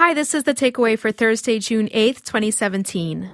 Hi, this is the takeaway for Thursday, June 8th, 2017.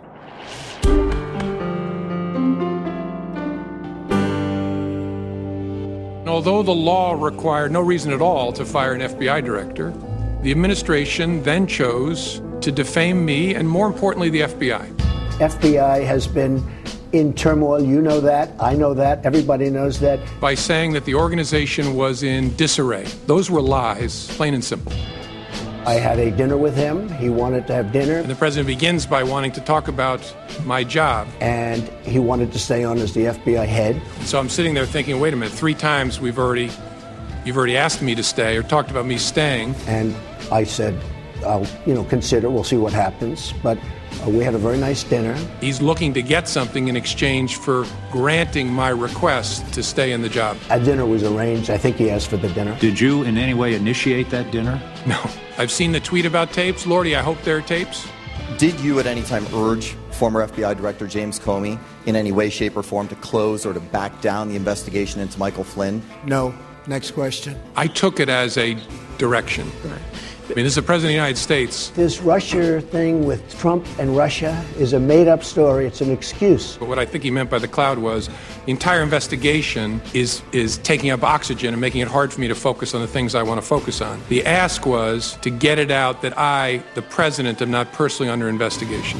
Although the law required no reason at all to fire an FBI director, the administration then chose to defame me and, more importantly, the FBI. FBI has been in turmoil. You know that. I know that. Everybody knows that. By saying that the organization was in disarray. Those were lies, plain and simple. I had a dinner with him. He wanted to have dinner. And the president begins by wanting to talk about my job. And he wanted to stay on as the FBI head. And so I'm sitting there thinking, wait a minute, 3 times you've already asked me to stay or talked about me staying. And I said, I'll, consider. We'll see what happens. But we had a very nice dinner. He's looking to get something in exchange for granting my request to stay in the job. A dinner was arranged. I think he asked for the dinner. Did you in any way initiate that dinner? No. I've seen the tweet about tapes. Lordy, I hope there are tapes. Did you at any time urge former FBI Director James Comey in any way, shape, or form to close or to back down the investigation into Michael Flynn? No. Next question. I took it as a direction. Right. I mean, this is the President of the United States. This Russia thing with Trump and Russia is a made-up story. It's an excuse. But what I think he meant by the cloud was the entire investigation is taking up oxygen and making it hard for me to focus on the things I want to focus on. The ask was to get it out that I, the President, am not personally under investigation.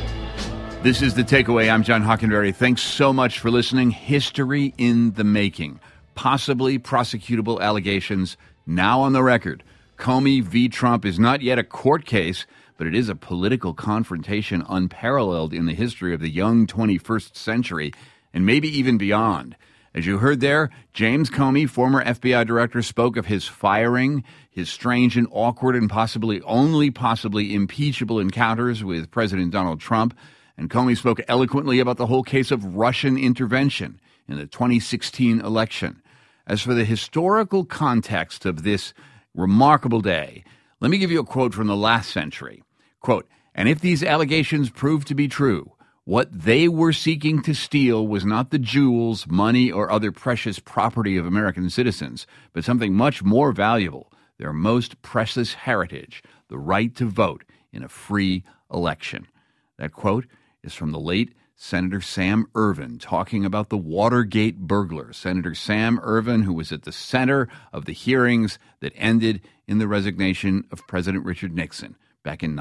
This is The Takeaway. I'm John Hockenberry. Thanks so much for listening. History in the making. Possibly prosecutable allegations now on the record. Comey v. Trump is not yet a court case, but it is a political confrontation unparalleled in the history of the young 21st century, and maybe even beyond. As you heard there, James Comey, former FBI director, spoke of his firing, his strange and awkward and possibly impeachable encounters with President Donald Trump, and Comey spoke eloquently about the whole case of Russian intervention in the 2016 election. As for the historical context of this remarkable day, let me give you a quote from the last century. Quote, "And if these allegations prove to be true, what they were seeking to steal was not the jewels, money, or other precious property of American citizens, but something much more valuable, their most precious heritage, the right to vote in a free election." That quote is from the late Senator Sam Ervin talking about the Watergate burglar. Senator Sam Ervin, who was at the center of the hearings that ended in the resignation of President Richard Nixon back in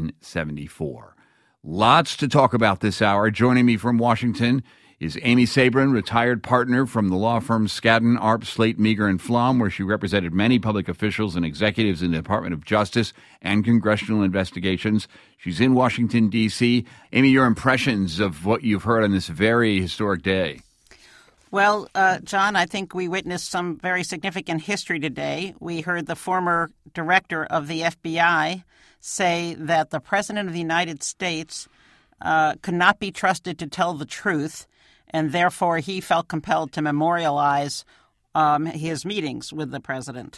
1974. Lots to talk about this hour. Joining me from Washington is Amy Sabrin, retired partner from the law firm Skadden, Arps, Slate, Meagher, and Flom, where she represented many public officials and executives in the Department of Justice and congressional investigations. She's in Washington, D.C. Amy, your impressions of what you've heard on this very historic day? Well, John, I think we witnessed some very significant history today. We heard the former director of the FBI say that the President of the United States could not be trusted to tell the truth, and therefore he felt compelled to memorialize his meetings with the president.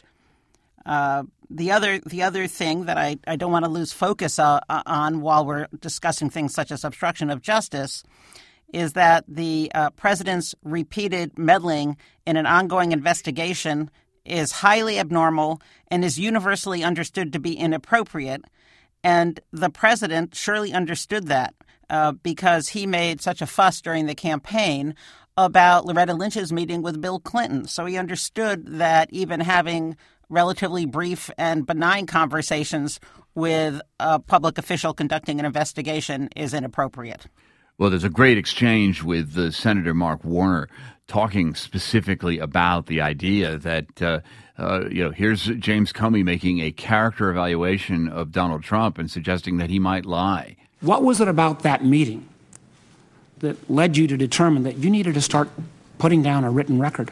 The other thing that I don't want to lose focus on while we're discussing things such as obstruction of justice is that the president's repeated meddling in an ongoing investigation is highly abnormal and is universally understood to be inappropriate. And the president surely understood that because he made such a fuss during the campaign about Loretta Lynch's meeting with Bill Clinton. So he understood that even having relatively brief and benign conversations with a public official conducting an investigation is inappropriate. Well, there's a great exchange with Senator Mark Warner talking specifically about the idea that, here's James Comey making a character evaluation of Donald Trump and suggesting that he might lie. What was it about that meeting that led you to determine that you needed to start putting down a written record?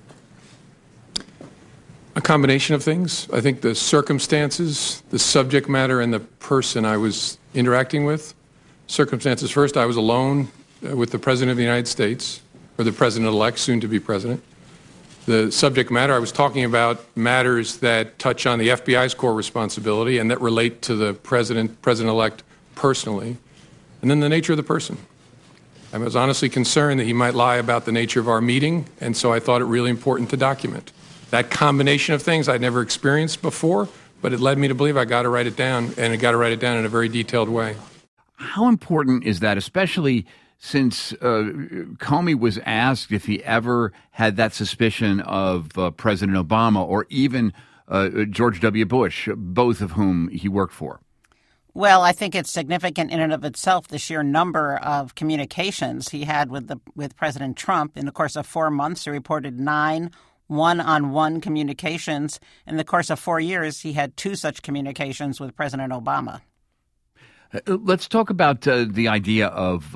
A combination of things. I think the circumstances, the subject matter, and the person I was interacting with. Circumstances first, I was alone with the President of the United States, or the President-elect, soon to be President. The subject matter, I was talking about matters that touch on the FBI's core responsibility and that relate to the President-elect personally. And then the nature of the person. I was honestly concerned that he might lie about the nature of our meeting, and so I thought it really important to document. That combination of things I'd never experienced before, but it led me to believe I got to write it down, and I got to write it down in a very detailed way. How important is that, especially since Comey was asked if he ever had that suspicion of President Obama or even George W. Bush, both of whom he worked for? Well, I think it's significant in and of itself, the sheer number of communications he had with President Trump. In the course of 4 months, he reported 9 one-on-one communications. In the course of 4 years, he had 2 such communications with President Obama. Let's talk about the idea of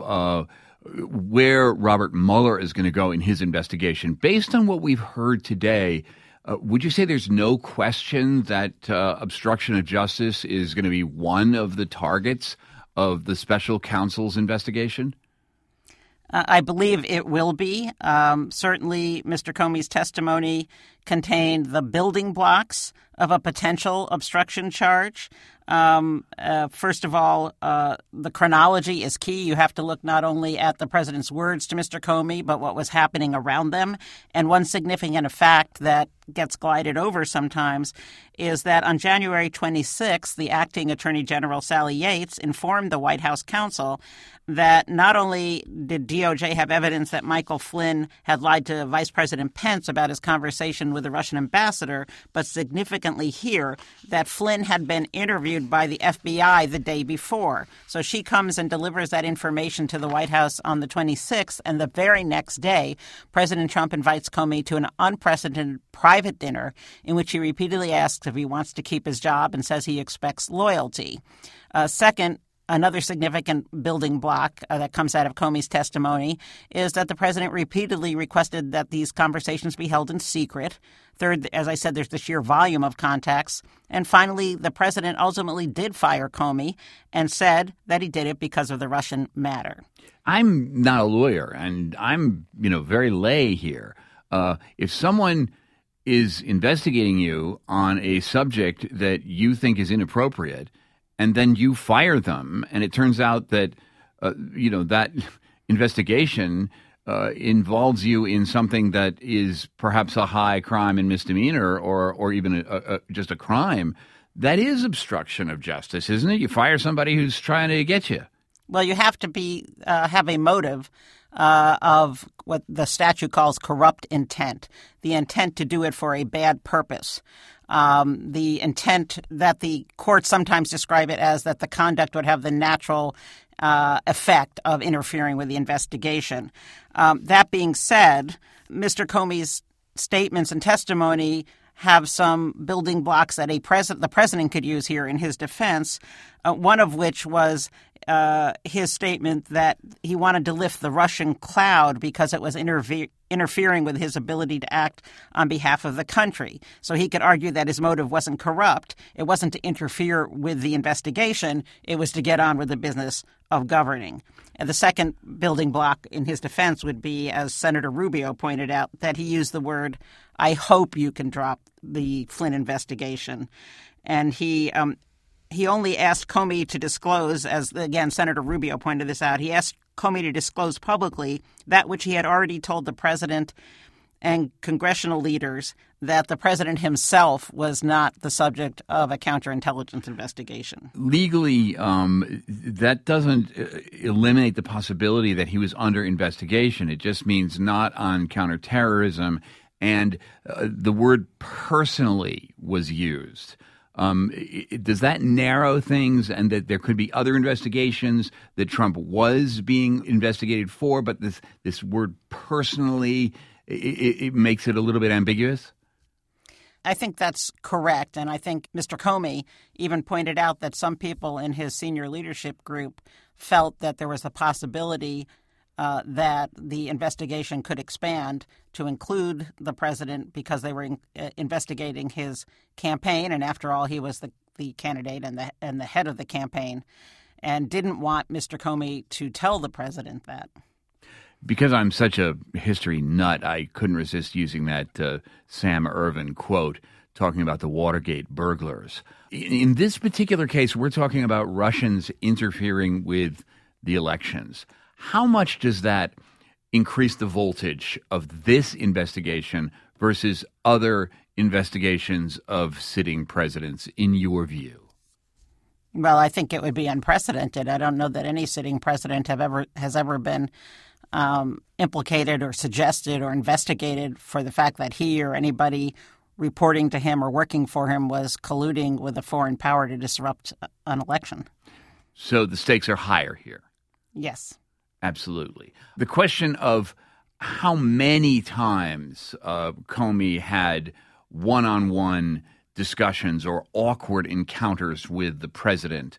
where Robert Mueller is going to go in his investigation. Based on what we've heard today, would you say there's no question that obstruction of justice is going to be one of the targets of the special counsel's investigation? I believe it will be. Certainly, Mr. Comey's testimony contained the building blocks of a potential obstruction charge. First of all, the chronology is key. You have to look not only at the president's words to Mr. Comey, but what was happening around them. And one significant fact that gets glided over sometimes is that on January 26th, the acting Attorney General Sally Yates informed the White House counsel that not only did DOJ have evidence that Michael Flynn had lied to Vice President Pence about his conversation with the Russian ambassador, but significantly here that Flynn had been interviewed by the FBI the day before. So she comes and delivers that information to the White House on the 26th, and the very next day, President Trump invites Comey to an unprecedented private dinner in which he repeatedly asks if he wants to keep his job and says he expects loyalty. Second, another significant building block that comes out of Comey's testimony is that the president repeatedly requested that these conversations be held in secret. Third, as I said, there's the sheer volume of contacts. And finally, the president ultimately did fire Comey and said that he did it because of the Russian matter. I'm not a lawyer, and I'm, very lay here. If someone is investigating you on a subject that you think is inappropriate, and then you fire them, and it turns out that, that investigation involves you in something that is perhaps a high crime and misdemeanor or even just a crime, that is obstruction of justice, isn't it? You fire somebody who's trying to get you. Well, you have to have a motive of what the statute calls corrupt intent, the intent to do it for a bad purpose. The intent that the courts sometimes describe it as that the conduct would have the natural effect of interfering with the investigation. That being said, Mr. Comey's statements and testimony have some building blocks that the president could use here in his defense, one of which was his statement that he wanted to lift the Russian cloud because it was interfering with his ability to act on behalf of the country. So he could argue that his motive wasn't corrupt. It wasn't to interfere with the investigation. It was to get on with the business of governing. And the second building block in his defense would be, as Senator Rubio pointed out, that he used the word, "I hope you can drop the Flynn investigation." And he only asked Comey to disclose, as again Senator Rubio pointed this out, he asked Comey to disclose publicly that which he had already told the president and congressional leaders, that the president himself was not the subject of a counterintelligence investigation. Legally, that doesn't eliminate the possibility that he was under investigation. It just means not on counterterrorism, and the word personally was used. Does that narrow things, and that there could be other investigations that Trump was being investigated for, but this word personally, it makes it a little bit ambiguous? I think that's correct. And I think Mr. Comey even pointed out that some people in his senior leadership group felt that there was a possibility that the investigation could expand to include the president because they were investigating his campaign. And after all, he was the candidate and the head of the campaign, and didn't want Mr. Comey to tell the president that. Because I'm such a history nut, I couldn't resist using that Sam Ervin quote talking about the Watergate burglars. In this particular case, we're talking about Russians interfering with the elections. How much does that increase the voltage of this investigation versus other investigations of sitting presidents, in your view? Well, I think it would be unprecedented. I don't know that any sitting president has ever been implicated or suggested or investigated for the fact that he or anybody reporting to him or working for him was colluding with a foreign power to disrupt an election. So the stakes are higher here. Yes. Absolutely. The question of how many times Comey had one-on-one discussions or awkward encounters with the president,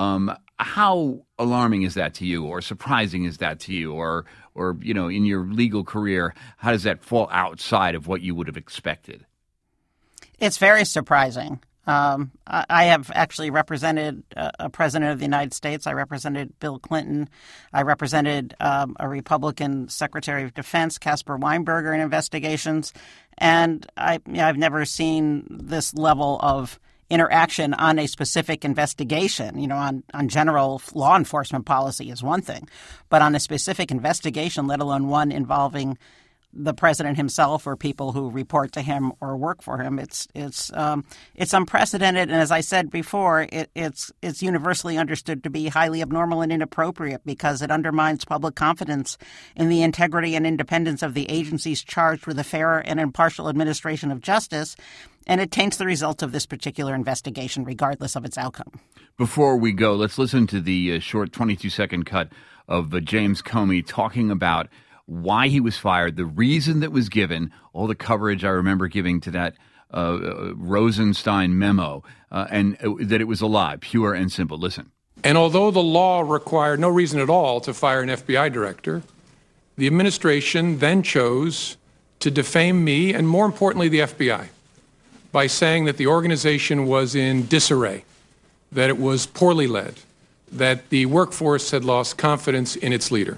how alarming is that to you, or surprising is that to you, or in your legal career, how does that fall outside of what you would have expected? It's very surprising. I have actually represented a president of the United States. I represented Bill Clinton. I represented a Republican Secretary of Defense, Caspar Weinberger, in investigations. And I've never seen this level of interaction on a specific investigation. On general law enforcement policy is one thing, but on a specific investigation, let alone one involving the president himself or people who report to him or work for him, it's unprecedented. And as I said before, it's universally understood to be highly abnormal and inappropriate because it undermines public confidence in the integrity and independence of the agencies charged with a fair and impartial administration of justice, and it taints the results of this particular investigation, regardless of its outcome. Before we go, let's listen to the short 22-second cut of James Comey talking about why he was fired, the reason that was given, all the coverage I remember giving to that Rosenstein memo, and that it was a lie, pure and simple. Listen. And although the law required no reason at all to fire an FBI director, the administration then chose to defame me and, more importantly, the FBI by saying that the organization was in disarray, that it was poorly led, that the workforce had lost confidence in its leader.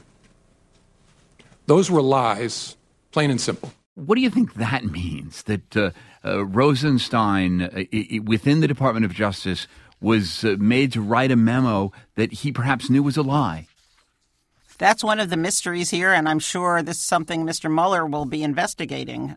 Those were lies, plain and simple. What do you think that means, that Rosenstein within the Department of Justice was made to write a memo that he perhaps knew was a lie? That's one of the mysteries here, and I'm sure this is something Mr. Mueller will be investigating,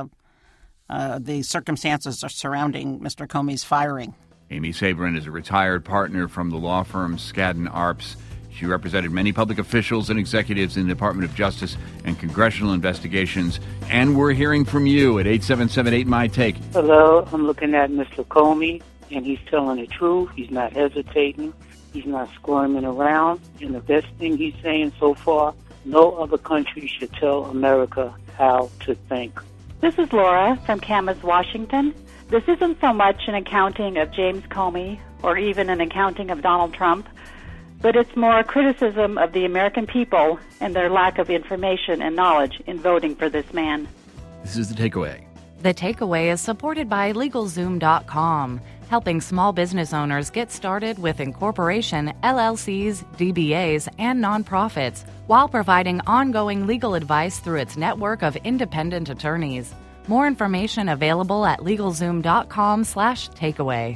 the circumstances surrounding Mr. Comey's firing. Amy Sabrin is a retired partner from the law firm Skadden Arps. She represented many public officials and executives in the Department of Justice and congressional investigations. And we're hearing from you at 877-8MY-TAKE. Hello, I'm looking at Mr. Comey, and he's telling the truth. He's not hesitating. He's not squirming around. And the best thing he's saying so far, no other country should tell America how to think. This is Laura from Camas, Washington. This isn't so much an accounting of James Comey or even an accounting of Donald Trump, but it's more a criticism of the American people and their lack of information and knowledge in voting for this man. This is The Takeaway. The Takeaway is supported by LegalZoom.com, helping small business owners get started with incorporation, LLCs, DBAs, and nonprofits, while providing ongoing legal advice through its network of independent attorneys. More information available at LegalZoom.com/takeaway.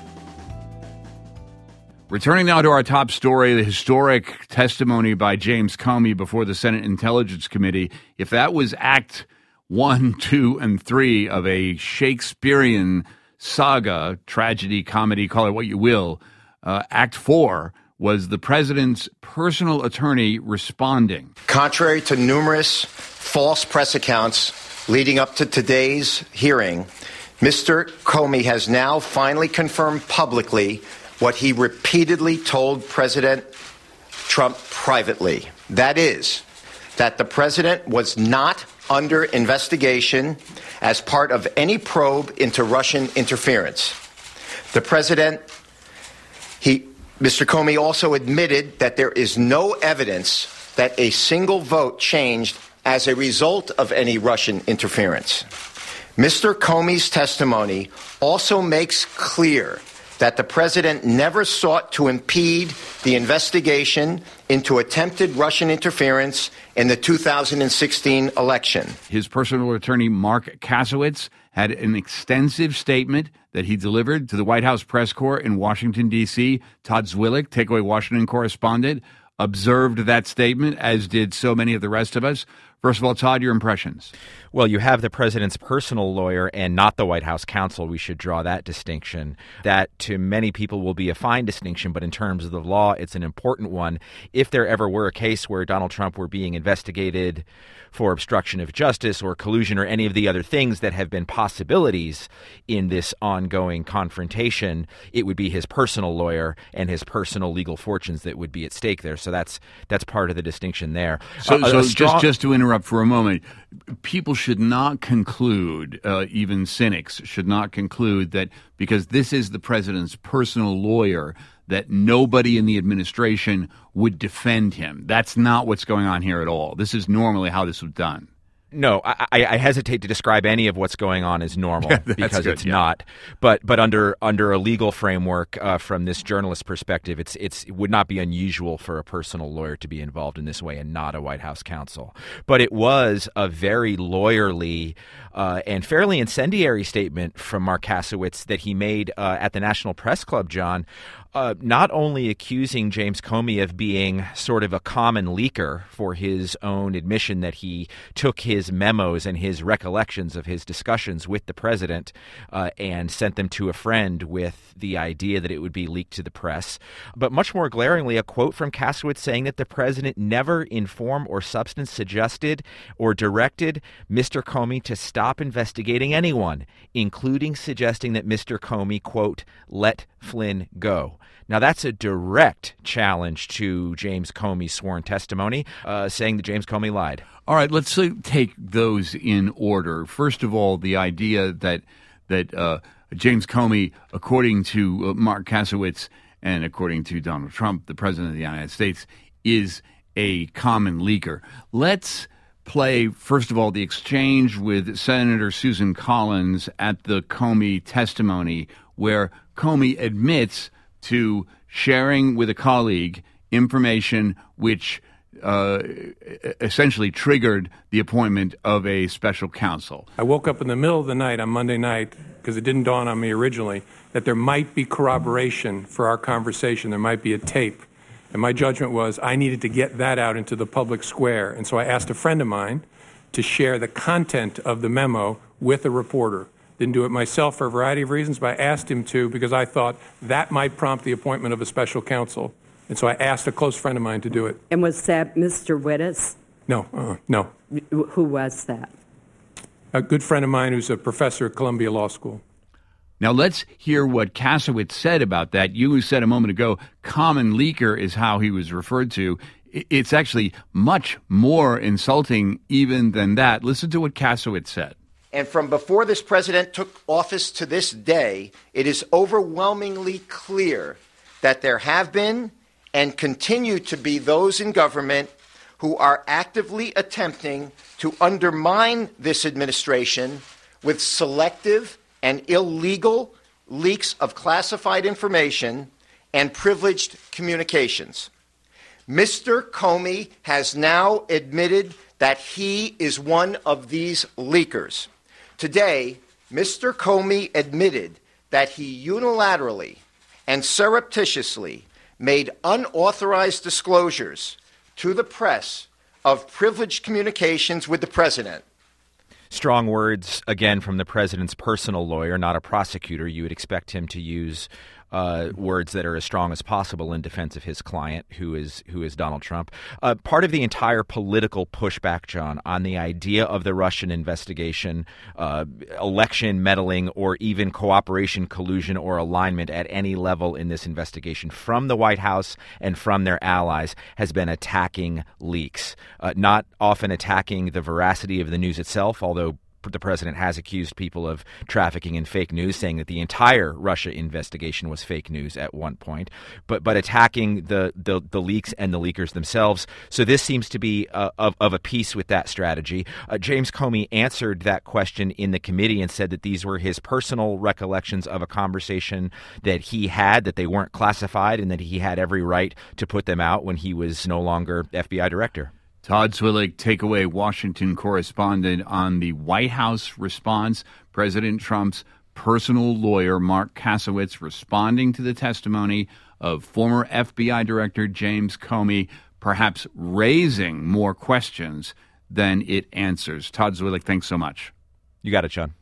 Returning now to our top story, the historic testimony by James Comey before the Senate Intelligence Committee. If that was Act 1, 2, and 3 of a Shakespearean saga, tragedy, comedy, call it what you will, Act 4 was the president's personal attorney responding. Contrary to numerous false press accounts leading up to today's hearing, Mr. Comey has now finally confirmed publicly what he repeatedly told President Trump privately. That is, that the president was not under investigation as part of any probe into Russian interference. The president, Mr. Comey also admitted that there is no evidence that a single vote changed as a result of any Russian interference. Mr. Comey's testimony also makes clear that the president never sought to impede the investigation into attempted Russian interference in the 2016 election. His personal attorney, Mark Kasowitz, had an extensive statement that he delivered to the White House press corps in Washington, D.C. Todd Zwillich, Takeaway Washington correspondent, observed that statement, as did so many of the rest of us. First of all, Todd, your impressions. Well, you have the president's personal lawyer and not the White House counsel. We should draw that distinction. That, to many people, will be a fine distinction, but in terms of the law, it's an important one. If there ever were a case where Donald Trump were being investigated for obstruction of justice or collusion or any of the other things that have been possibilities in this ongoing confrontation, it would be his personal lawyer and his personal legal fortunes that would be at stake there. So that's part of the distinction there. So just to interrupt for a moment, people should not conclude, even cynics should not conclude that because this is the president's personal lawyer, that nobody in the administration would defend him. That's not what's going on here at all. This is normally how this was done. No, I hesitate to describe any of what's going on as normal because it's not. But under a legal framework, from this journalist perspective, it would not be unusual for a personal lawyer to be involved in this way and not a White House counsel. But it was a very lawyerly and fairly incendiary statement from Mark Kasowitz that he made at the National Press Club, John. Not only accusing James Comey of being sort of a common leaker for his own admission that he took his memos and his recollections of his discussions with the president and sent them to a friend with the idea that it would be leaked to the press, but much more glaringly, a quote from Kasowitz saying that the president never in form or substance suggested or directed Mr. Comey to stop investigating anyone, including suggesting that Mr. Comey, quote, let Flynn go. Now, that's a direct challenge to James Comey's sworn testimony, saying that James Comey lied. All right, let's take those in order. First of all, the idea that James Comey, according to Mark Kasowitz and according to Donald Trump, the president of the United States, is a common leaker. Let's play, first of all, the exchange with Senator Susan Collins at the Comey testimony, where Comey admits to sharing with a colleague information which essentially triggered the appointment of a special counsel. I woke up in the middle of the night on Monday night, because it didn't dawn on me originally, that there might be corroboration for our conversation. There might be a tape. And my judgment was I needed to get that out into the public square. And so I asked a friend of mine to share the content of the memo with a reporter. Didn't do it myself for a variety of reasons, but I asked him to because I thought that might prompt the appointment of a special counsel. And so I asked a close friend of mine to do it. And was that Mr. Wittes? No, no. Who was that? A good friend of mine who's a professor at Columbia Law School. Now let's hear what Kasowitz said about that. You said a moment ago, common leaker is how he was referred to. It's actually much more insulting even than that. Listen to what Kasowitz said. And from before this president took office to this day, it is overwhelmingly clear that there have been and continue to be those in government who are actively attempting to undermine this administration with selective and illegal leaks of classified information and privileged communications. Mr. Comey has now admitted that he is one of these leakers. Today, Mr. Comey admitted that he unilaterally and surreptitiously made unauthorized disclosures to the press of privileged communications with the president. Strong words, again, from the president's personal lawyer, not a prosecutor. You would expect him to use words that are as strong as possible in defense of his client, who is Donald Trump. Part of the entire political pushback, John, on the idea of the Russian investigation, election meddling, or even cooperation, collusion, or alignment at any level in this investigation from the White House and from their allies has been attacking leaks, not often attacking the veracity of the news itself, although the president has accused people of trafficking in fake news, saying that the entire Russia investigation was fake news at one point, but attacking the leaks and the leakers themselves. So this seems to be of a piece with that strategy. James Comey answered that question in the committee and said that these were his personal recollections of a conversation that he had, that they weren't classified, and that he had every right to put them out when he was no longer FBI director. Todd Swillig, Takeaway Washington correspondent on the White House response. President Trump's personal lawyer, Mark Kasowitz, responding to the testimony of former FBI Director James Comey, perhaps raising more questions than it answers. Todd Zwillich, thanks so much. You got it, John.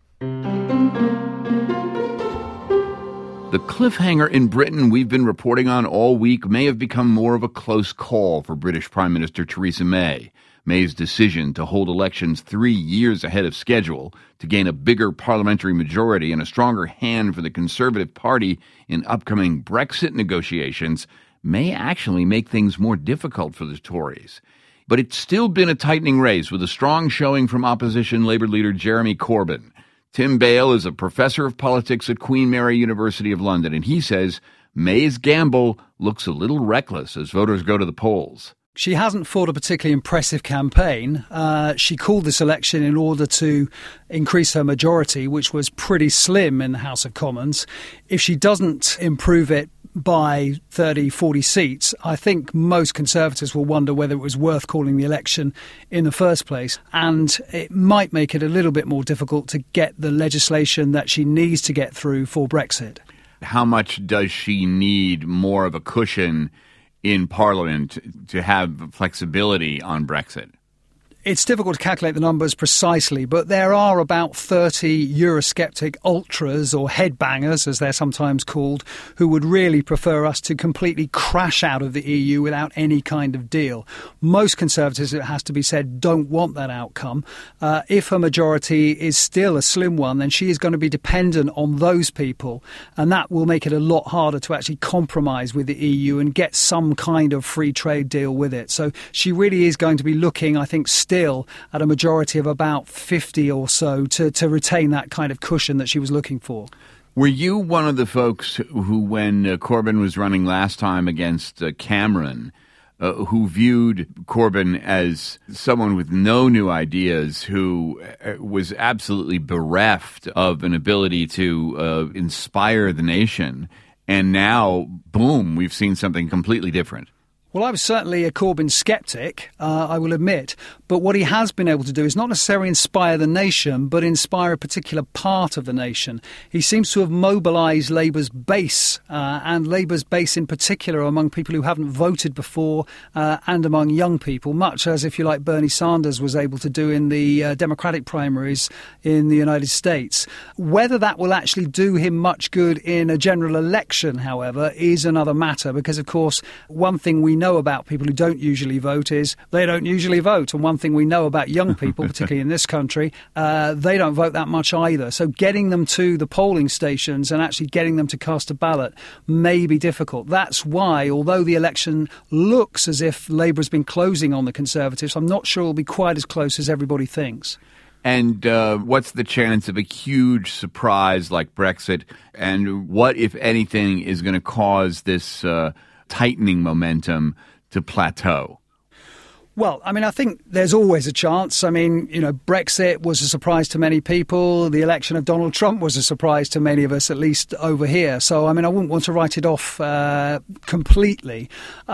The cliffhanger in Britain we've been reporting on all week may have become more of a close call for British Prime Minister Theresa May. May's decision to hold elections 3 years ahead of schedule to gain a bigger parliamentary majority and a stronger hand for the Conservative Party in upcoming Brexit negotiations may actually make things more difficult for the Tories. But it's still been a tightening race with a strong showing from opposition Labour leader Jeremy Corbyn. Tim Bale is a professor of politics at Queen Mary University of London, and he says May's gamble looks a little reckless as voters go to the polls. She hasn't fought a particularly impressive campaign. She called this election in order to increase her majority, which was pretty slim in the House of Commons. If she doesn't improve it by 30, 40 seats, I think most Conservatives will wonder whether it was worth calling the election in the first place. And it might make it a little bit more difficult to get the legislation that she needs to get through for Brexit. How much does she need more of a cushion in Parliament to have flexibility on Brexit? It's difficult to calculate the numbers precisely, but there are about 30 Eurosceptic ultras, or headbangers, as they're sometimes called, who would really prefer us to completely crash out of the EU without any kind of deal. Most Conservatives, it has to be said, don't want that outcome. If her majority is still a slim one, then she is going to be dependent on those people, and that will make it a lot harder to actually compromise with the EU and get some kind of free trade deal with it. So she really is going to be looking, I think, still at a majority of about 50 or so to retain that kind of cushion that she was looking for. Were you one of the folks who, when Corbyn was running last time against Cameron, who viewed Corbyn as someone with no new ideas, who was absolutely bereft of an ability to inspire the nation, and now, boom, we've seen something completely different? Well, I was certainly a Corbyn sceptic, I will admit. But what he has been able to do is not necessarily inspire the nation, but inspire a particular part of the nation. He seems to have mobilised Labour's base, and Labour's base in particular among people who haven't voted before and among young people, much as, if you like, Bernie Sanders was able to do in the Democratic primaries in the United States. Whether that will actually do him much good in a general election, however, is another matter, because, of course, one thing we know about people who don't usually vote is they don't usually vote. And one thing we know about young people, particularly in this country, they don't vote that much either. So getting them to the polling stations and actually getting them to cast a ballot may be difficult. That's why, although the election looks as if Labour has been closing on the Conservatives, I'm not sure it'll be quite as close as everybody thinks. And what's the chance of a huge surprise like Brexit? And what, if anything, is going to cause this tightening momentum to plateau? Well, I mean, I think there's always a chance. I mean, you know, Brexit was a surprise to many people. The election of Donald Trump was a surprise to many of us, at least over here. So, I mean, I wouldn't want to write it off completely.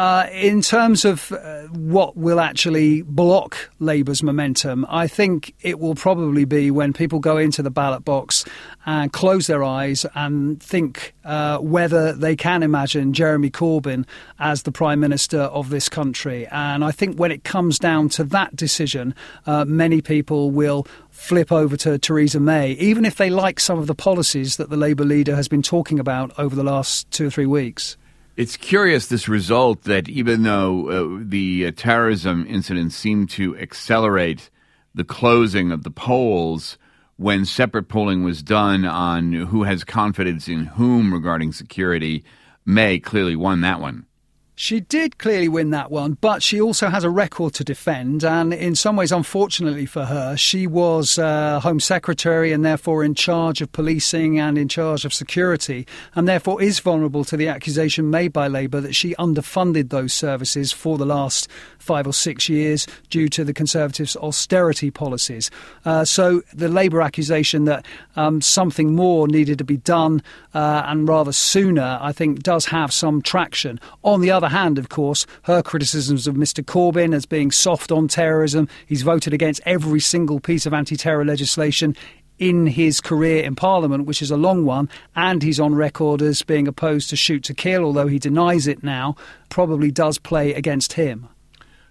In terms of what will actually block Labour's momentum, I think it will probably be when people go into the ballot box and close their eyes and think whether they can imagine Jeremy Corbyn as the Prime Minister of this country. And I think when it comes down to that decision, many people will flip over to Theresa May, even if they like some of the policies that the Labour leader has been talking about over the last 2 or 3 weeks. It's curious, this result, that even though the terrorism incidents seem to accelerate the closing of the polls, when separate polling was done on who has confidence in whom regarding security, May clearly won that one. She did clearly win that one, but she also has a record to defend, and in some ways, unfortunately for her, she was Home Secretary and therefore in charge of policing and in charge of security, and therefore is vulnerable to the accusation made by Labour that she underfunded those services for the last 5 or 6 years due to the Conservatives' austerity policies. So the Labour accusation that something more needed to be done and rather sooner, I think, does have some traction. On the other hand, of course, her criticisms of Mr Corbyn as being soft on terrorism. He's voted against every single piece of anti-terror legislation in his career in Parliament, which is a long one, and he's on record as being opposed to shoot to kill, although he denies it now, probably does play against him.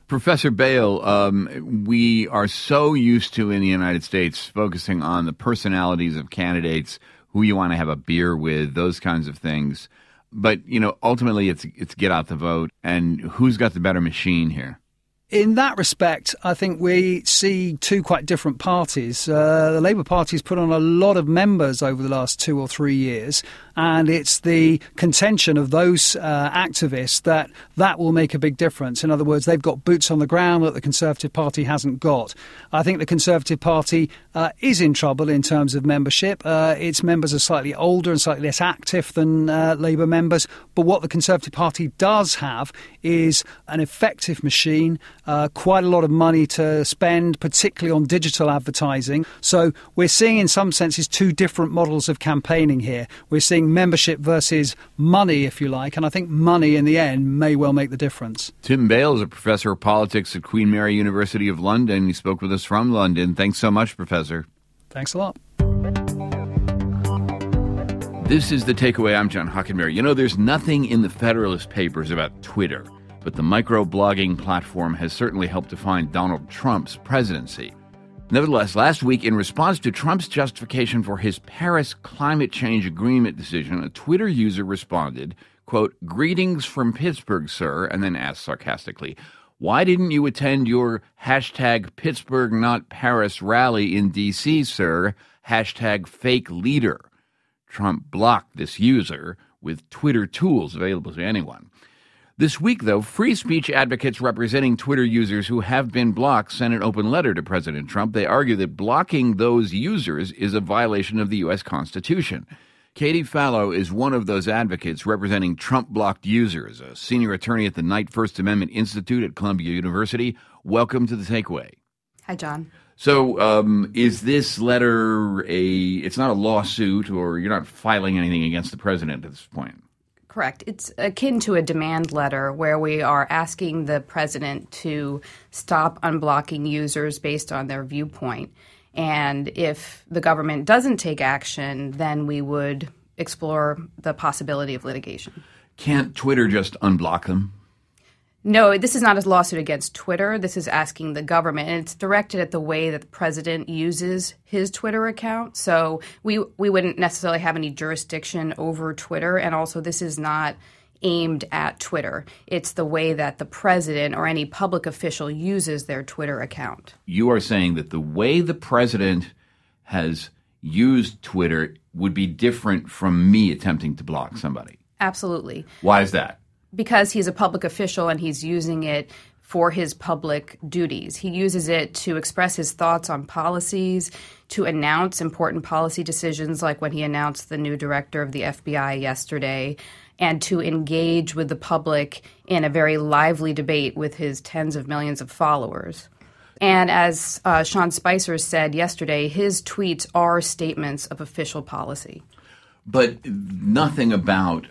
Professor Bale, we are so used to in the United States focusing on the personalities of candidates, who you want to have a beer with, those kinds of things. But, ultimately it's get out the vote. And who's got the better machine here? In that respect, I think we see two quite different parties. The Labour Party has put on a lot of members over the last 2 or 3 years, and it's the contention of those activists that will make a big difference. In other words, they've got boots on the ground that the Conservative Party hasn't got. I think the Conservative Party is in trouble in terms of membership. Its members are slightly older and slightly less active than Labour members, but what the Conservative Party does have is an effective machine, quite a lot of money to spend, particularly on digital advertising. So we're seeing in some senses two different models of campaigning here. We're seeing membership versus money, if you like, and I think money in the end may well make the difference. Tim Bale is a professor of politics at Queen Mary University of London. He spoke with us from London. Thanks so much, Professor. Thanks a lot. This is The Takeaway. I'm John Hockenberry. There's nothing in the Federalist Papers about Twitter, but the microblogging platform has certainly helped define Donald Trump's presidency. Nevertheless, last week, in response to Trump's justification for his Paris climate change agreement decision, a Twitter user responded, quote, "Greetings from Pittsburgh, sir," and then asked sarcastically, "Why didn't you attend your hashtag Pittsburgh not Paris rally in D.C., sir? Hashtag fake leader." Trump blocked this user with Twitter tools available to anyone. This week, though, free speech advocates representing Twitter users who have been blocked sent an open letter to President Trump. They argue that blocking those users is a violation of the U.S. Constitution. Katie Fallow is one of those advocates representing Trump-blocked users, a senior attorney at the Knight First Amendment Institute at Columbia University. Welcome to The Takeaway. Hi, John. So is this letter it's not a lawsuit, or you're not filing anything against the president at this point? Correct. It's akin to a demand letter where we are asking the president to stop unblocking users based on their viewpoint. And if the government doesn't take action, then we would explore the possibility of litigation. Can't Twitter just unblock them? No, this is not a lawsuit against Twitter. This is asking the government, and it's directed at the way that the president uses his Twitter account. So we wouldn't necessarily have any jurisdiction over Twitter, and also this is not aimed at Twitter. It's the way that the president or any public official uses their Twitter account. You are saying that the way the president has used Twitter would be different from me attempting to block somebody? Absolutely. Why is that? Because he's a public official and he's using it for his public duties. He uses it to express his thoughts on policies, to announce important policy decisions like when he announced the new director of the FBI yesterday, and to engage with the public in a very lively debate with his tens of millions of followers. And as Sean Spicer said yesterday, his tweets are statements of official policy. But nothing about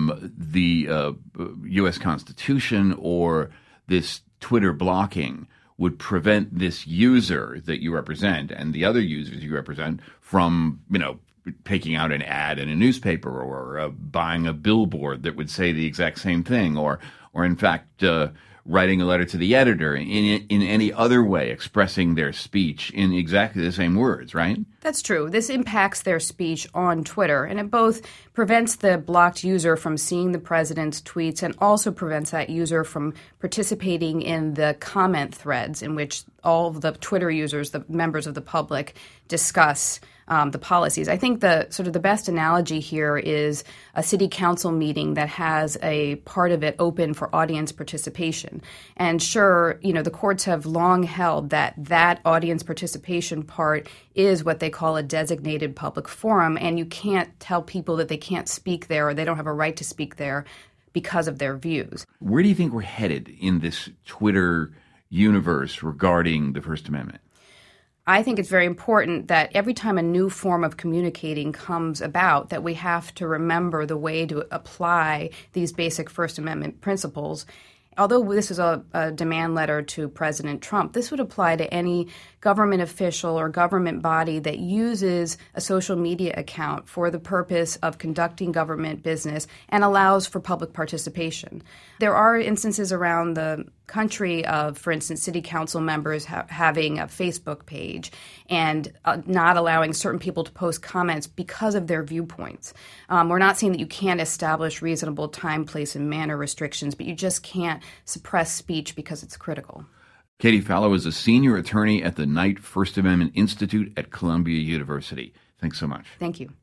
the U.S. Constitution or this Twitter blocking would prevent this user that you represent and the other users you represent from, taking out an ad in a newspaper or buying a billboard that would say the exact same thing, or in fact, writing a letter to the editor in any other way, expressing their speech in exactly the same words, right? That's true. This impacts their speech on Twitter, and it both prevents the blocked user from seeing the president's tweets and also prevents that user from participating in the comment threads in which all of the Twitter users, the members of the public, discuss the policies. I think the best analogy here is a city council meeting that has a part of it open for audience participation. And sure, the courts have long held that audience participation part is what they call a designated public forum, and you can't tell people that they can't speak there or they don't have a right to speak there because of their views. Where do you think we're headed in this Twitter universe regarding the First Amendment? I think it's very important that every time a new form of communicating comes about, that we have to remember the way to apply these basic First Amendment principles. Although this is a demand letter to President Trump, this would apply to any government official or government body that uses a social media account for the purpose of conducting government business and allows for public participation. There are instances around the country of, for instance, city council members having a Facebook page and not allowing certain people to post comments because of their viewpoints. We're not saying that you can't establish reasonable time, place, and manner restrictions, but you just can't suppress speech because it's critical. Katie Fallow is a senior attorney at the Knight First Amendment Institute at Columbia University. Thanks so much. Thank you.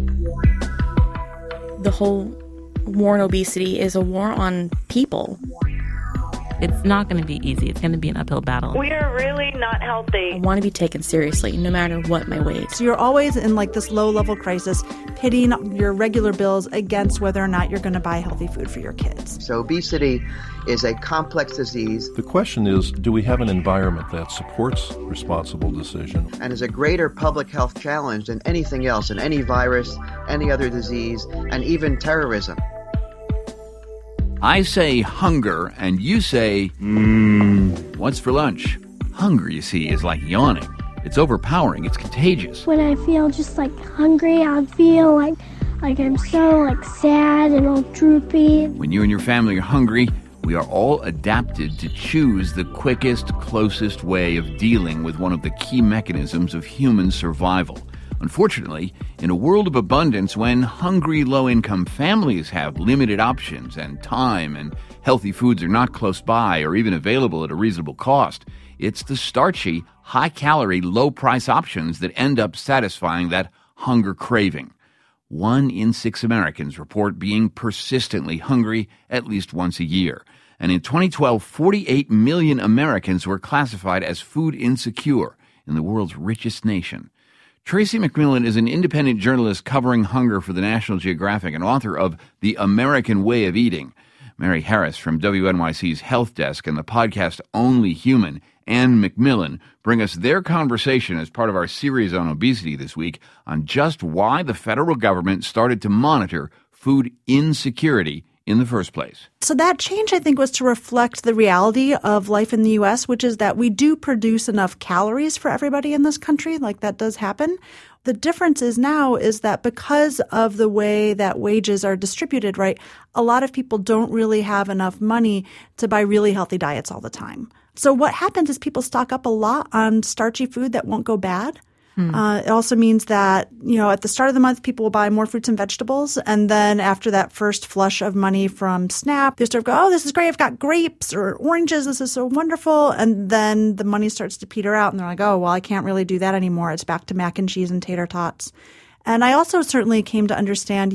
The whole war on obesity is a war on people. It's not going to be easy. It's going to be an uphill battle. We are really not healthy. I want to be taken seriously no matter what my weight. So you're always in like this low-level crisis, pitting your regular bills against whether or not you're going to buy healthy food for your kids. So obesity is a complex disease. The question is, do we have an environment that supports responsible decision? And is a greater public health challenge than anything else, and any virus, any other disease, and even terrorism. I say hunger, and you say, what's for lunch? Hunger, you see, is like yawning. It's overpowering. It's contagious. When I feel just hungry, I feel like I'm so sad and all droopy. When you and your family are hungry, we are all adapted to choose the quickest, closest way of dealing with one of the key mechanisms of human survival. Unfortunately, in a world of abundance, when hungry, low-income families have limited options and time and healthy foods are not close by or even available at a reasonable cost, it's the starchy, high-calorie, low-price options that end up satisfying that hunger craving. 1 in 6 Americans report being persistently hungry at least once a year. And in 2012, 48 million Americans were classified as food insecure in the world's richest nation. Tracy McMillan is an independent journalist covering hunger for the National Geographic and author of The American Way of Eating. Mary Harris from WNYC's Health Desk and the podcast Only Human, and McMillan, bring us their conversation as part of our series on obesity this week on just why the federal government started to monitor food insecurity in the first place. So that change, I think, was to reflect the reality of life in the U.S., which is that we do produce enough calories for everybody in this country. That does happen. The difference is now is that because of the way that wages are distributed, right, a lot of people don't really have enough money to buy really healthy diets all the time. So what happens is people stock up a lot on starchy food that won't go bad. It also means that, at the start of the month, people will buy more fruits and vegetables. And then after that first flush of money from SNAP, they sort of go, oh, this is great. I've got grapes or oranges. This is so wonderful. And then the money starts to peter out. And they're like, oh, well, I can't really do that anymore. It's back to mac and cheese and tater tots. And I also certainly came to understand,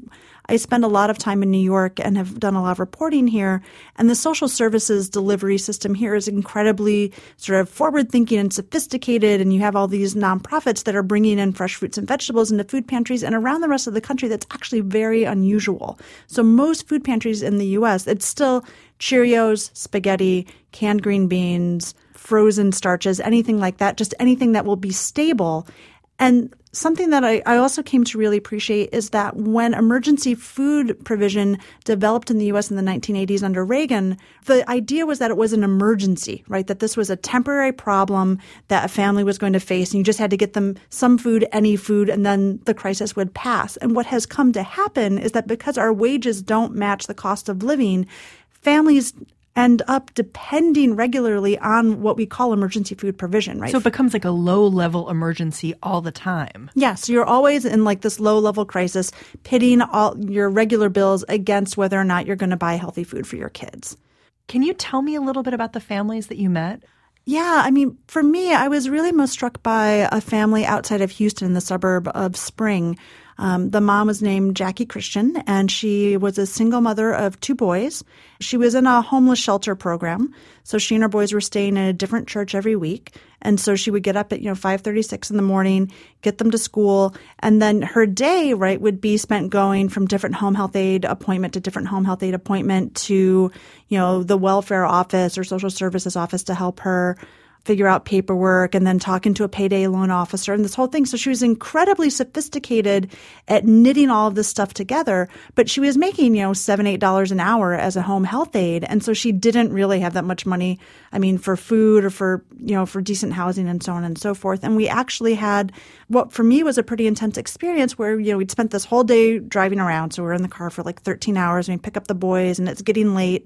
I spend a lot of time in New York and have done a lot of reporting here. And the social services delivery system here is incredibly sort of forward-thinking and sophisticated. And you have all these nonprofits that are bringing in fresh fruits and vegetables into food pantries. And around the rest of the country, that's actually very unusual. So most food pantries in the U.S., it's still Cheerios, spaghetti, canned green beans, frozen starches, anything like that, just anything that will be stable. And something that I also came to really appreciate is that when emergency food provision developed in the U.S. in the 1980s under Reagan, the idea was that it was an emergency, right? That this was a temporary problem that a family was going to face, and you just had to get them some food, any food, and then the crisis would pass. And what has come to happen is that because our wages don't match the cost of living, families end up depending regularly on what we call emergency food provision, right? So it becomes like a low-level emergency all the time. Yeah, so you're always in this low-level crisis, pitting all your regular bills against whether or not you're going to buy healthy food for your kids. Can you tell me a little bit about the families that you met? Yeah, for me, I was really most struck by a family outside of Houston in the suburb of Spring. The mom was named Jackie Christian, and she was a single mother of 2 boys. She was in a homeless shelter program, so she and her boys were staying in a different church every week. And so she would get up at 5:36 in the morning, get them to school, and then her day, right, would be spent going from different home health aid appointment to different home health aid appointment to, the welfare office or social services office to help her figure out paperwork, and then talking to a payday loan officer and this whole thing. So she was incredibly sophisticated at knitting all of this stuff together, but she was making, $7, $8 an hour as a home health aide. And so she didn't really have that much money, for food or for decent housing and so on and so forth. And we actually had what for me was a pretty intense experience where, we'd spent this whole day driving around. So we were in the car for 13 hours and we pick up the boys and it's getting late.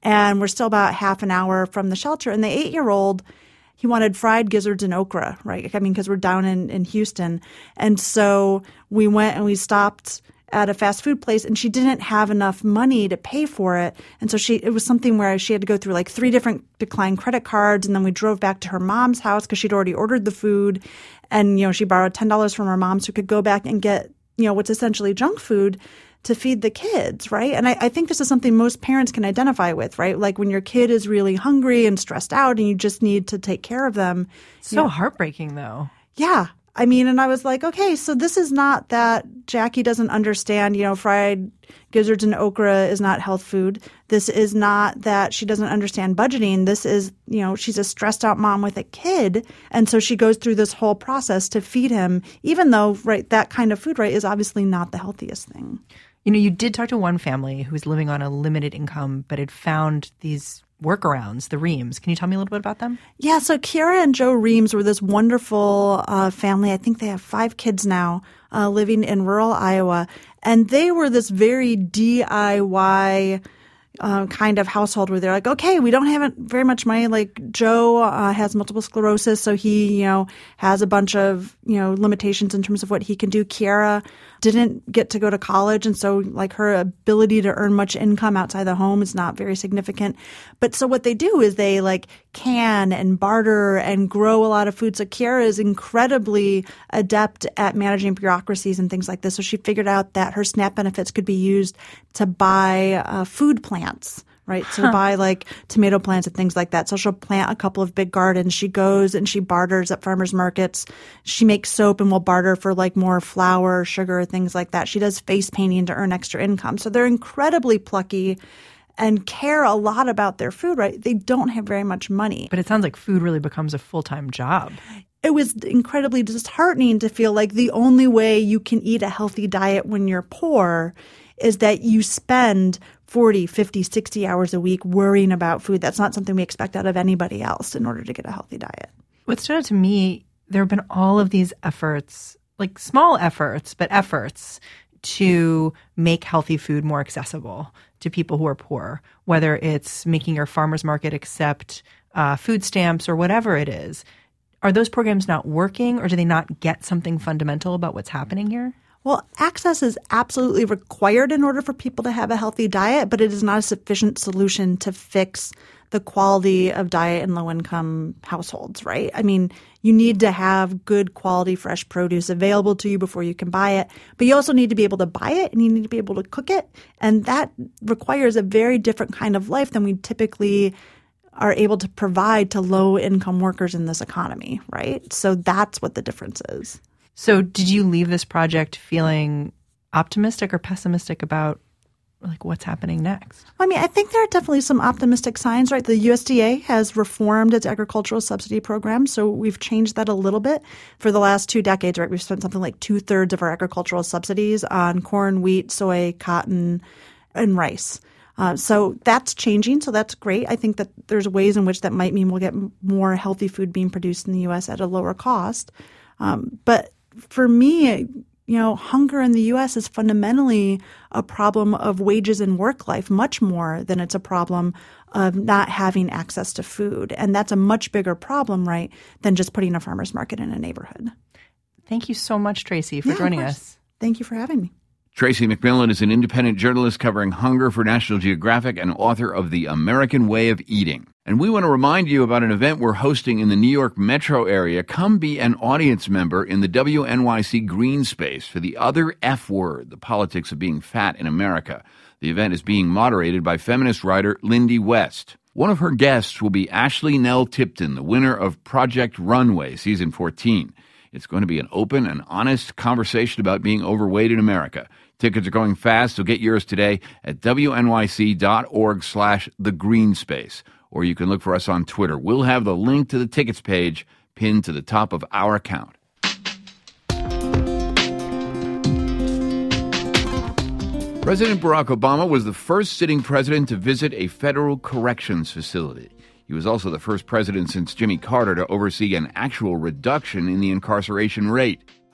And we're still about half an hour from the shelter. And the 8-year-old, he wanted fried gizzards and okra, right? I mean, because we're down in Houston. And so we went and we stopped at a fast food place, and she didn't have enough money to pay for it. And so it was something where she had to go through like 3 different declined credit cards. And then we drove back to her mom's house because she'd already ordered the food. And, she borrowed $10 from her mom so we could go back and get, what's essentially junk food to feed the kids, right? And I think this is something most parents can identify with, right? Like when your kid is really hungry and stressed out and you just need to take care of them. So heartbreaking, though. Yeah. I mean, and I was like, okay, so this is not that Jackie doesn't understand, fried gizzards and okra is not health food. This is not that she doesn't understand budgeting. This is, she's a stressed out mom with a kid. And so she goes through this whole process to feed him, even though, right, that kind of food, right, is obviously not the healthiest thing. You did talk to one family who was living on a limited income, but had found these workarounds, the Reams. Can you tell me a little bit about them? Yeah, so Kiara and Joe Reams were this wonderful family. I think they have 5 kids now living in rural Iowa. And they were this very DIY kind of household where they're like, okay, we don't have very much money. Like Joe has multiple sclerosis, so he, has a bunch of, limitations in terms of what he can do. Kiara didn't get to go to college, and so like her ability to earn much income outside the home is not very significant. But so what they do is they like can and barter and grow a lot of food. So Kiara is incredibly adept at managing bureaucracies and things like this. So she figured out that her SNAP benefits could be used to buy food plants. Right. So to buy like tomato plants and things like that. So she'll plant a couple of big gardens. She goes and she barters at farmers markets. She makes soap and will barter for like more flour, sugar, things like that. She does face painting to earn extra income. So they're incredibly plucky and care a lot about their food, right? They don't have very much money. But it sounds like food really becomes a full-time job. It was incredibly disheartening to feel like the only way you can eat a healthy diet when you're poor is that you spend 40, 50, 60 hours a week worrying about food. That's not something we expect out of anybody else in order to get a healthy diet. What stood out to me, there have been all of these efforts, like small efforts, but efforts to make healthy food more accessible to people who are poor, whether it's making your farmer's market accept food stamps or whatever it is. Are those programs not working, or do they not get something fundamental about what's happening here? Well, access is absolutely required in order for people to have a healthy diet, but it is not a sufficient solution to fix the quality of diet in low-income households, right? I mean, you need to have good quality fresh produce available to you before you can buy it, but you also need to be able to buy it and you need to be able to cook it, and that requires a very different kind of life than we typically are able to provide to low-income workers in this economy, right? So that's what the difference is. So did you leave this project feeling optimistic or pessimistic about like what's happening next? I mean, I think there are definitely some optimistic signs, right? The USDA has reformed its agricultural subsidy program, so we've changed that a little bit. For the last 2 decades, right, we've spent something like 2/3 of our agricultural subsidies on corn, wheat, soy, cotton, and rice. So that's changing. So that's great. I think that there's ways in which that might mean we'll get more healthy food being produced in the U.S. at a lower cost. But for me, hunger in the U.S. is fundamentally a problem of wages and work life much more than it's a problem of not having access to food. And that's a much bigger problem, right, than just putting a farmer's market in a neighborhood. Thank you so much, Tracy, for joining us. Thank you for having me. Tracy McMillan is an independent journalist covering hunger for National Geographic and author of The American Way of Eating. And we want to remind you about an event we're hosting in the New York metro area. Come be an audience member in the WNYC Green Space for The Other F Word, the politics of being fat in America. The event is being moderated by feminist writer Lindy West. One of her guests will be Ashley Nell Tipton, the winner of Project Runway, Season 14. It's going to be an open and honest conversation about being overweight in America. Tickets are going fast, so get yours today at wnyc.org/thegreenspace. Or you can look for us on Twitter. We'll have the link to the tickets page pinned to the top of our account. President Barack Obama was the first sitting president to visit a federal corrections facility. He was also the first president since Jimmy Carter to oversee an actual reduction in the incarceration rate.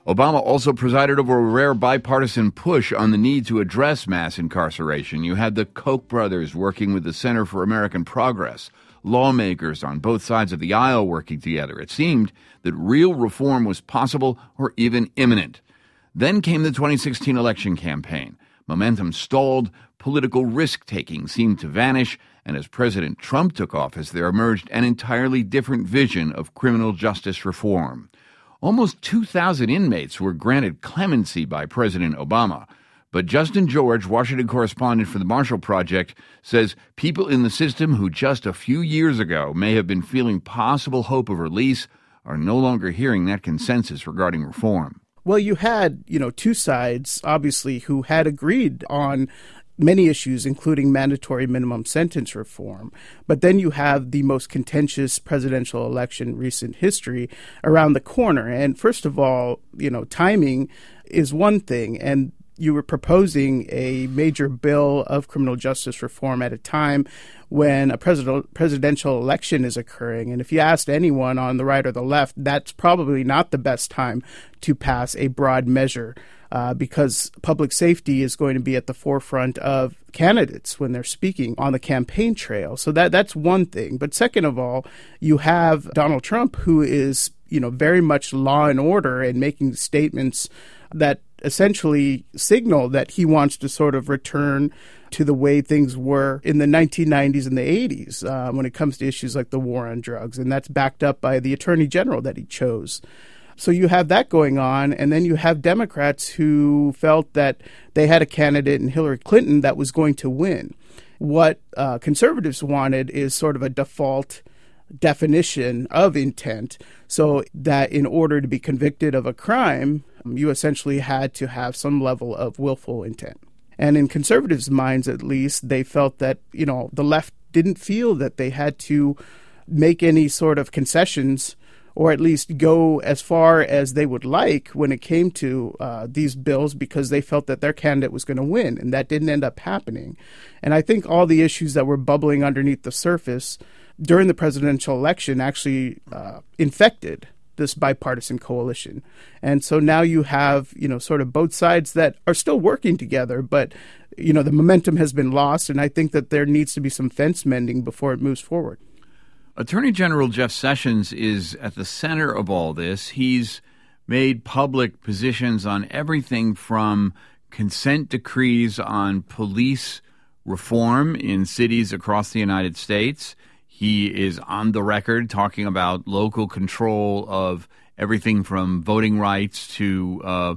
Obama also presided over a rare bipartisan push on the need to address mass incarceration. You had the Koch brothers working with the Center for American Progress, lawmakers on both sides of the aisle working together. It seemed that real reform was possible or even imminent. Then came the 2016 election campaign. Momentum stalled, political risk-taking seemed to vanish, and as President Trump took office, there emerged an entirely different vision of criminal justice reform. Almost 2,000 inmates were granted clemency by President Obama. But Justin George, Washington correspondent for the Marshall Project, says people in the system who just a few years ago may have been feeling possible hope of release are no longer hearing that consensus regarding reform. Well, you had, two sides, obviously, who had agreed on many issues, including mandatory minimum sentence reform. But then you have the most contentious presidential election in recent history around the corner. And first of all, timing is one thing. And you were proposing a major bill of criminal justice reform at a time when a presidential election is occurring. And if you asked anyone on the right or the left, that's probably not the best time to pass a broad measure because public safety is going to be at the forefront of candidates when they're speaking on the campaign trail. So that's one thing. But second of all, you have Donald Trump, who is, very much law and order and making statements that essentially signal that he wants to sort of return to the way things were in the 1990s and the 80s when it comes to issues like the war on drugs. And that's backed up by the attorney general that he chose. So you have that going on, and then you have Democrats who felt that they had a candidate in Hillary Clinton that was going to win. What conservatives wanted is sort of a default definition of intent, so that in order to be convicted of a crime, you essentially had to have some level of willful intent. And in conservatives' minds, at least, they felt that, the left didn't feel that they had to make any sort of concessions or at least go as far as they would like when it came to these bills because they felt that their candidate was going to win, and that didn't end up happening. And I think all the issues that were bubbling underneath the surface during the presidential election actually infected this bipartisan coalition. And so now you have, sort of both sides that are still working together, but, the momentum has been lost, and I think that there needs to be some fence mending before it moves forward. Attorney General Jeff Sessions is at the center of all this. He's made public positions on everything from consent decrees on police reform in cities across the United States. He is on the record talking about local control of everything from voting rights to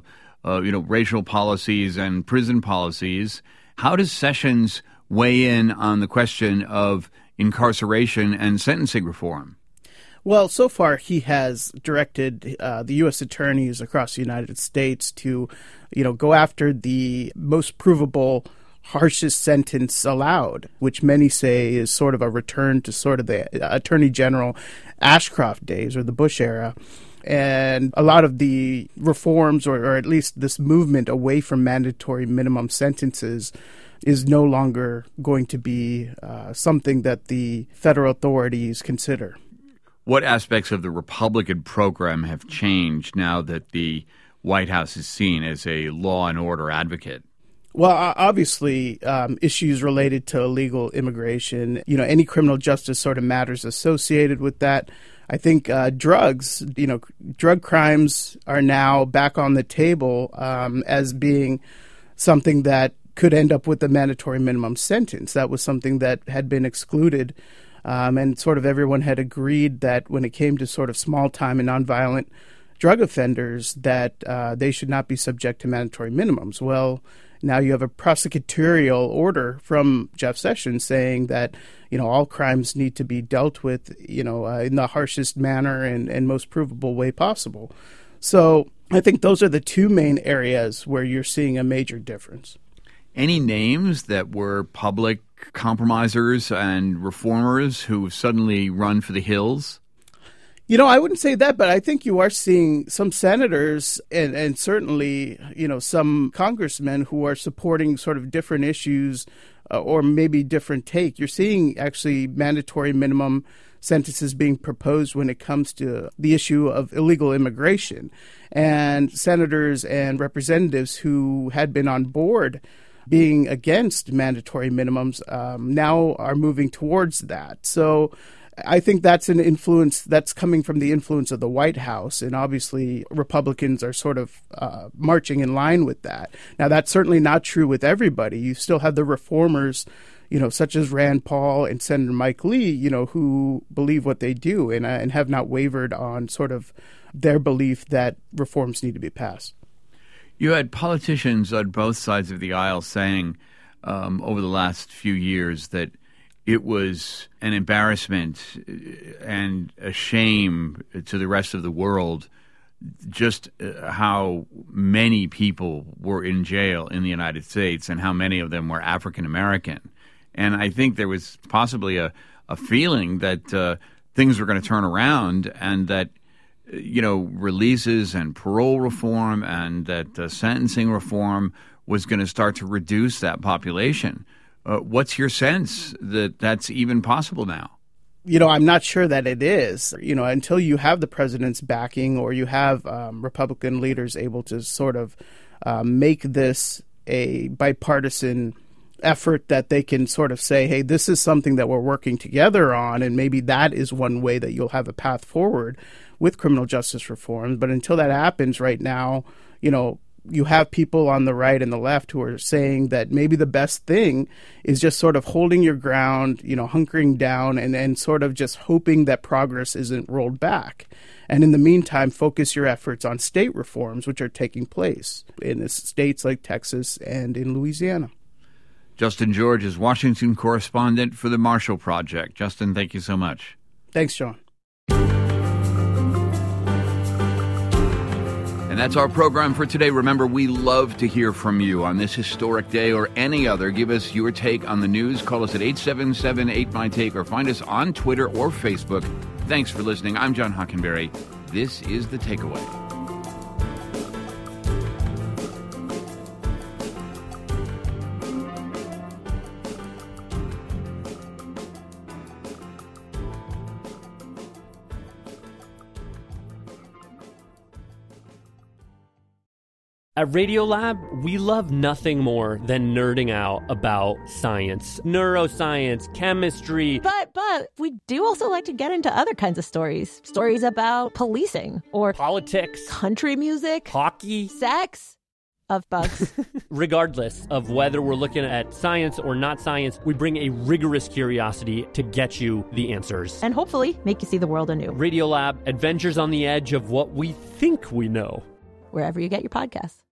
racial policies and prison policies. How does Sessions weigh in on the question of incarceration and sentencing reform? Well, so far he has directed the U.S. attorneys across the United States to, go after the most provable, harshest sentence allowed, which many say is sort of a return to sort of the Attorney General Ashcroft days or the Bush era. And a lot of the reforms, or at least this movement away from mandatory minimum sentences, is no longer going to be something that the federal authorities consider. What aspects of the Republican program have changed now that the White House is seen as a law and order advocate? Well, obviously, issues related to illegal immigration, any criminal justice sort of matters associated with that. I think drugs, drug crimes are now back on the table as being something that could end up with a mandatory minimum sentence. That was something that had been excluded, and sort of everyone had agreed that when it came to sort of small-time and nonviolent drug offenders, that they should not be subject to mandatory minimums. Well, now you have a prosecutorial order from Jeff Sessions saying that, all crimes need to be dealt with, in the harshest manner and most provable way possible. So I think those are the two main areas where you're seeing a major difference. Any names that were public compromisers and reformers who have suddenly run for the hills? I wouldn't say that, but I think you are seeing some senators and certainly, some congressmen who are supporting sort of different issues or maybe different take. You're seeing actually mandatory minimum sentences being proposed when it comes to the issue of illegal immigration. And senators and representatives who had been on board being against mandatory minimums now are moving towards that. So I think that's an influence that's coming from the influence of the White House, and obviously Republicans are sort of marching in line with that. Now, that's certainly not true with everybody. You still have the reformers, such as Rand Paul and Senator Mike Lee, who believe what they do and have not wavered on sort of their belief that reforms need to be passed. You had politicians on both sides of the aisle saying over the last few years that it was an embarrassment and a shame to the rest of the world just how many people were in jail in the United States and how many of them were African American. And I think there was possibly a feeling that things were going to turn around and that releases and parole reform and that sentencing reform was going to start to reduce that population. What's your sense that that's even possible now? I'm not sure that it is. Until you have the president's backing or you have Republican leaders able to sort of make this a bipartisan effort that they can sort of say, hey, this is something that we're working together on, and maybe that is one way that you'll have a path forward with criminal justice reform. But until that happens right now, you have people on the right and the left who are saying that maybe the best thing is just sort of holding your ground, hunkering down and sort of just hoping that progress isn't rolled back. And in the meantime, focus your efforts on state reforms, which are taking place in states like Texas and in Louisiana. Justin George is Washington correspondent for the Marshall Project. Justin, thank you so much. Thanks, John. And that's our program for today. Remember, we love to hear from you on this historic day or any other. Give us your take on the news. Call us at 877-8MY-TAKE or find us on Twitter or Facebook. Thanks for listening. I'm John Hockenberry. This is The Takeaway. At Radiolab, we love nothing more than nerding out about science, neuroscience, chemistry. But we do also like to get into other kinds of stories. Stories about policing or politics, country music, hockey, sex, of bugs. Regardless of whether we're looking at science or not science, we bring a rigorous curiosity to get you the answers. And hopefully make you see the world anew. Radiolab, adventures on the edge of what we think we know. Wherever you get your podcasts.